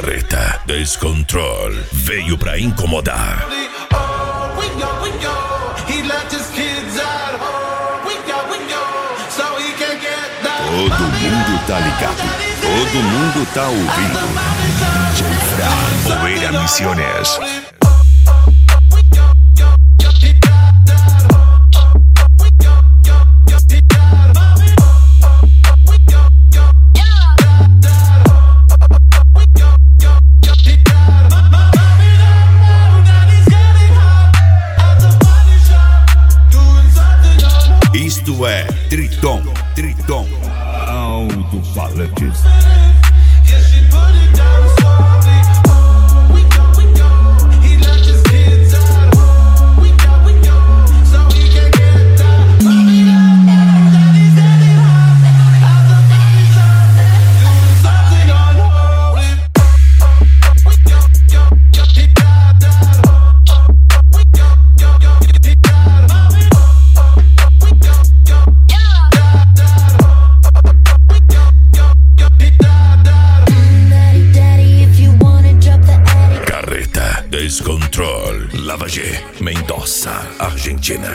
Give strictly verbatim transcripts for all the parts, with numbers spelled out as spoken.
Carreta Descontrol veio pra incomodar. Todo mundo tá ligado, todo mundo tá ouvindo. D J Fran, Poeira Misiones. Isto é Triton, Triton, alto-falantes. Descontrol, Lavagé, Mendoza, Argentina.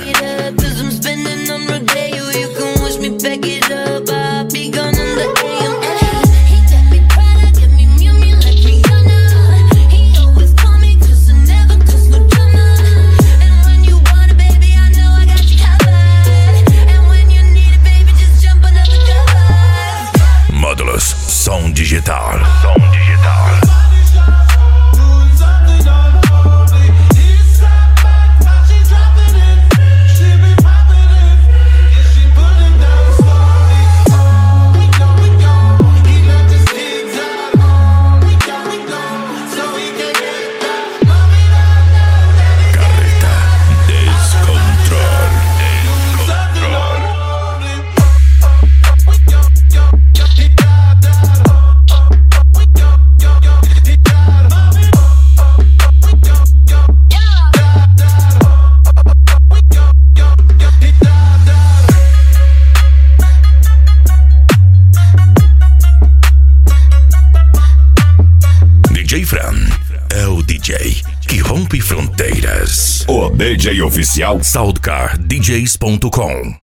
Módulos, som digital, som digital. D J Fran é o D J que rompe fronteiras. O D J oficial Soundcar D Js ponto com.